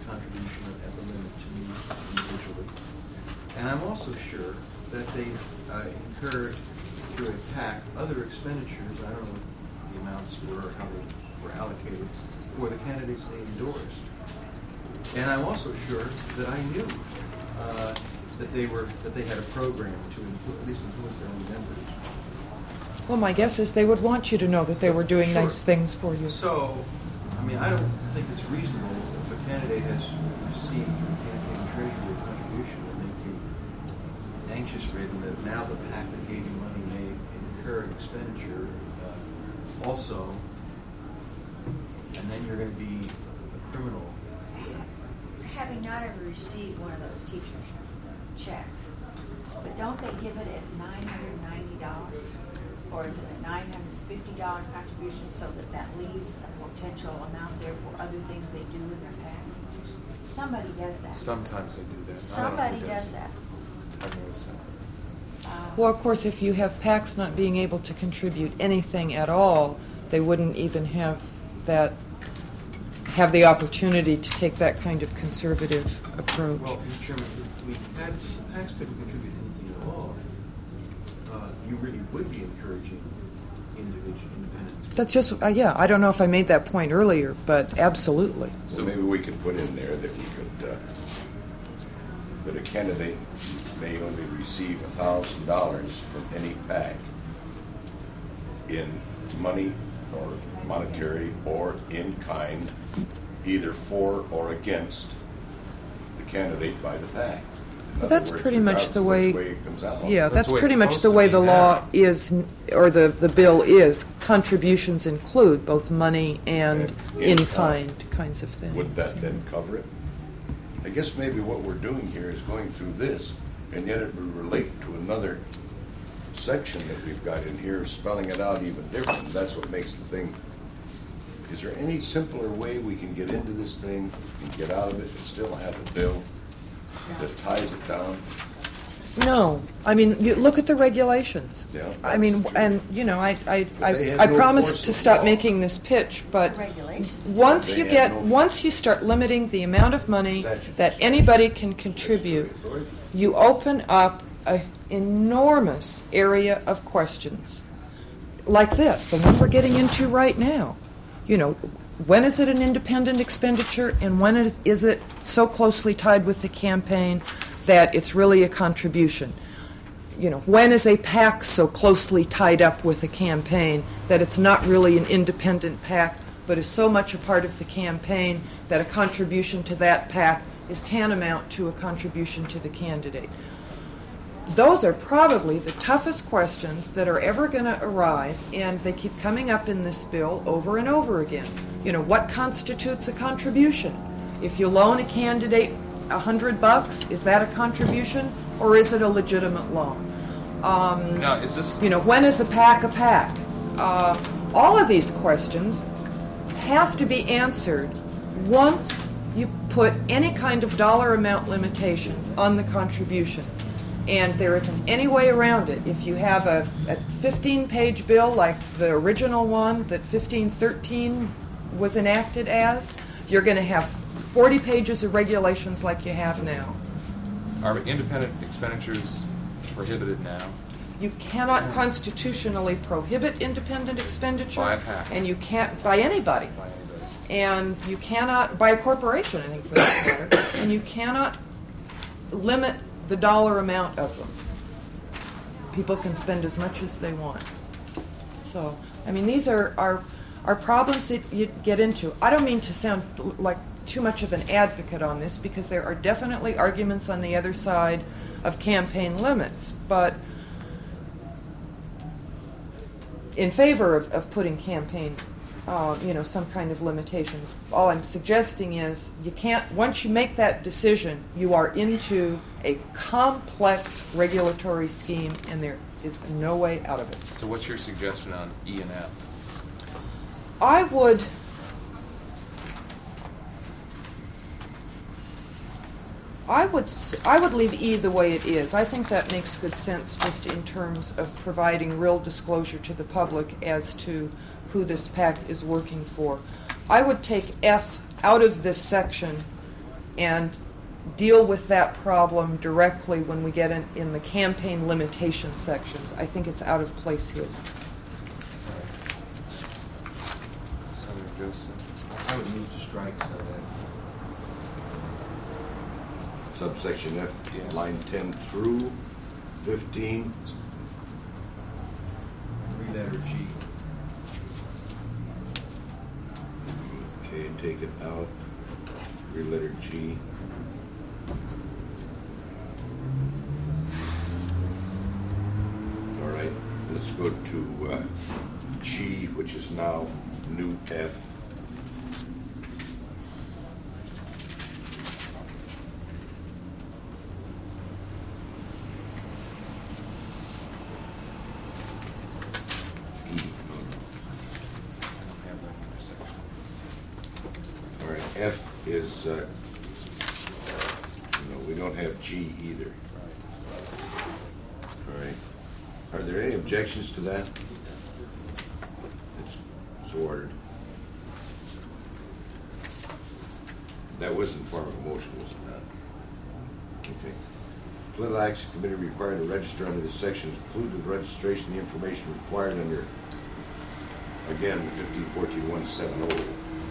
contribution at the limit to me individually. And I'm also sure that they incurred through a PAC other expenditures, I don't know what the amounts were or how they were allocated, for the candidates they endorsed. And I'm also sure that I knew that they had a program to at least influence their own members. Well, my guess is they would want you to know that they were doing Sure. nice things for you. So, I mean, I don't think it's reasonable if a candidate has received through campaign treasury a contribution that make you anxious-ridden that now the PAC that gave you money may incur expenditure also, and then you're going to be a criminal. Having not ever received one of those teacher's checks, but don't they give it as $990? Or is it a $950 contribution so that leaves a potential amount there for other things they do in their PAC? Somebody does that. Sometimes they do that. Somebody does that. I've noticed that. Well, of course, if you have PACs not being able to contribute anything at all, they wouldn't even have the opportunity to take that kind of conservative approach. Well, Mr. Chairman, if PACs couldn't contribute anything at all, you really would be encouraging independent. That's just, yeah, I don't know if I made that point earlier, but absolutely. So maybe we could put in there that we could, that a candidate may only receive $1,000 from any PAC in money or monetary or in kind, either for or against the candidate by the PAC. Well, that's pretty much the way it comes out. Yeah, that's the way pretty it's much the supposed way to the be law now. is, or the bill is. Contributions include both money and in-kind kinds of things. Would that then cover it? I guess maybe what we're doing here is going through this, and yet it would relate to another section that we've got in here, spelling it out even different. That's what makes the thing. Is there any simpler way we can get into this thing and get out of it and still have a bill that ties it down? No, I mean, you look at the regulations. Yeah, I mean, that's true. and you know, I they have no promised force to of stop law. making this pitch, but Regulations. once They you have no- once you start limiting the amount of money Statute. that anybody can contribute, you open up an enormous area of questions, like this, the one we're getting into right now. You know, when is it an independent expenditure, and when is it so closely tied with the campaign that it's really a contribution? You know, when is a PAC so closely tied up with a campaign that it's not really an independent PAC, but is so much a part of the campaign that a contribution to that PAC is tantamount to a contribution to the candidate? Those are probably the toughest questions that are ever going to arise, and they keep coming up in this bill over and over again. You know, what constitutes a contribution? If you loan a candidate $100, is that a contribution, or is it a legitimate loan? Now, is this... You know, when is a PAC a PAC? All of these questions have to be answered once you put any kind of dollar amount limitation on the contributions. And there isn't any way around it. If you have a 15-page bill like the original one that 1513 was enacted as, you're going to have 40 pages of regulations like you have now. Are independent expenditures prohibited now? You cannot constitutionally prohibit independent expenditures. By a PAC. And you can't, by anybody. By anybody? And you cannot, by a corporation, I think, for that matter, and you cannot limit the dollar amount of them. People can spend as much as they want. So, I mean, these are problems that you get into. I don't mean to sound like too much of an advocate on this, because there are definitely arguments on the other side of campaign limits, but in favor of putting campaign, some kind of limitations. All I'm suggesting is you can't, once you make that decision, you are into a complex regulatory scheme, and there is no way out of it. So what's your suggestion on E and F? I would leave E the way it is. I think that makes good sense just in terms of providing real disclosure to the public as to who this PAC is working for. I would take F out of this section and deal with that problem directly when we get in the campaign limitation sections. I think it's out of place here. Senator Joseph. I would move to strike so that Subsection F, Yeah. line 10 through 15. three-letter G. Okay, take it out. Three-letter G. All right, let's go to G, which is now new F. E, no, no. I don't have that in my section. All right, F is, no, we don't have G either. All right. Are there any objections to that? It's so ordered. That was in form of a motion, was it not? Okay. Political Action Committee required to register under this section included the registration, the information required under, again, the 1514-170.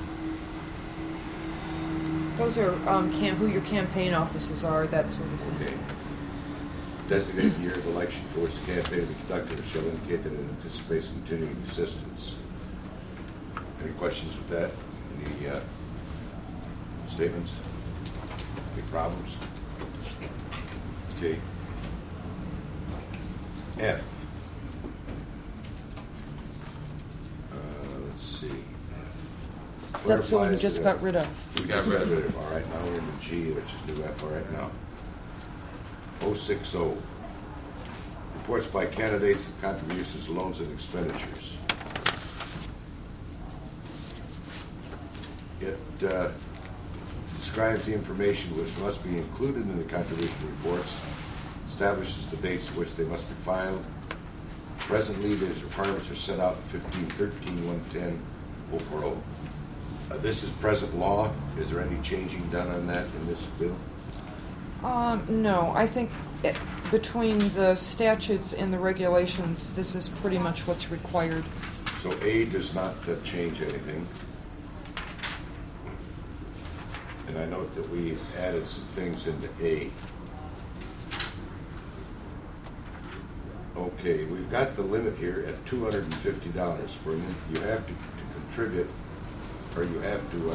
Those are who your campaign offices are, that sort of thing. Okay. Designated year of election for which the campaign will be conducted shall indicate that it anticipates continuing existence. Any questions with that? Any statements? Any problems? Okay. F. Let's see. That's the one you Clarifies just the- got rid of. We just got rid of, all right, now we're in the G, which is new F, all right, now. 060, reports by candidates of contributions, loans, and expenditures. It describes the information which must be included in the contribution reports, establishes the dates at which they must be filed. Presently, these requirements are set out in 1513-110-040. This is present law. Is there any changing done on that in this bill? No, I think between the statutes and the regulations, this is pretty much what's required. So A does not change anything. And I note that we added some things into A. Okay, we've got the limit here at $250 for you have to contribute, or you have to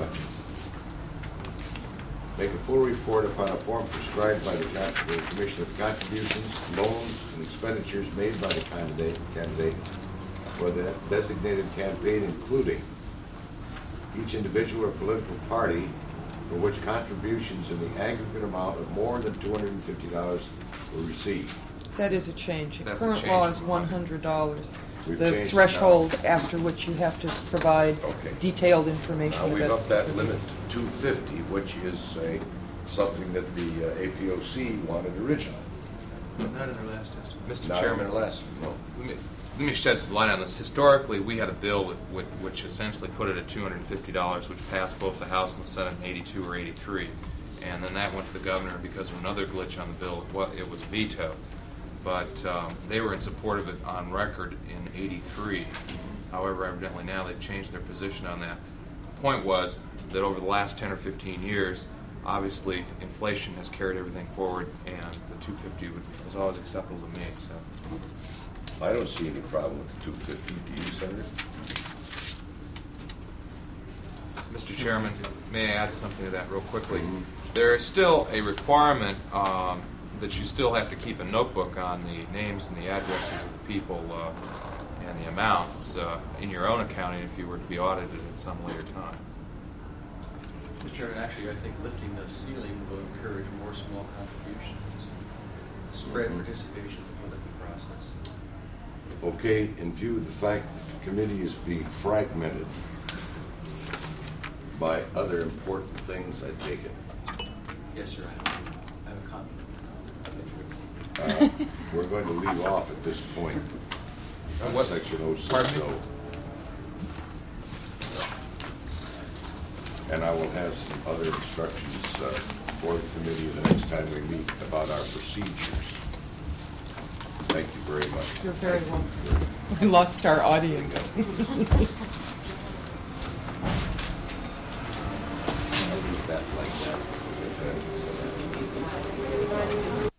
make a full report upon a form prescribed by the Commission of Contributions, Loans, and Expenditures made by the candidate for the designated campaign, including each individual or political party for which contributions in the aggregate amount of more than $250 were received. That is a change. The That's a current change law is from mine. $100. We've The changed it threshold after which you have to provide Okay. detailed information. Now, we've about- upped that limit to $250, which is something that the APOC wanted originally. Not in their last estimate. Mr. Not Chairman, in their last, no. let me shed some light on this. Historically, we had a bill which essentially put it at $250, which passed both the House and the Senate in 82 or 83. And then that went to the governor because of another glitch on the bill. It was vetoed. But they were in support of it on record in 83. However, evidently now they've changed their position on that. The point was that over the last 10 or 15 years, obviously inflation has carried everything forward, and the 250 was always acceptable to me. So, I don't see any problem with the $250. Do you, Senator? Mr. Chairman, may I add something to that real quickly? There is still a requirement that you still have to keep a notebook on the names and the addresses of the people and the amounts in your own accounting if you were to be audited at some later time. Mr. Chairman, actually, I think lifting the ceiling will encourage more small contributions, spread participation in the political process. Okay, in view of the fact that the committee is being fragmented by other important things, I take it. Yes, sir, I have a comment. We're going to leave off at this point. What- Section Pardon me? 060. And I will have some other instructions for the committee the next time we meet about our procedures. Thank you very much. You're very welcome. We lost our audience. I'll leave that like that.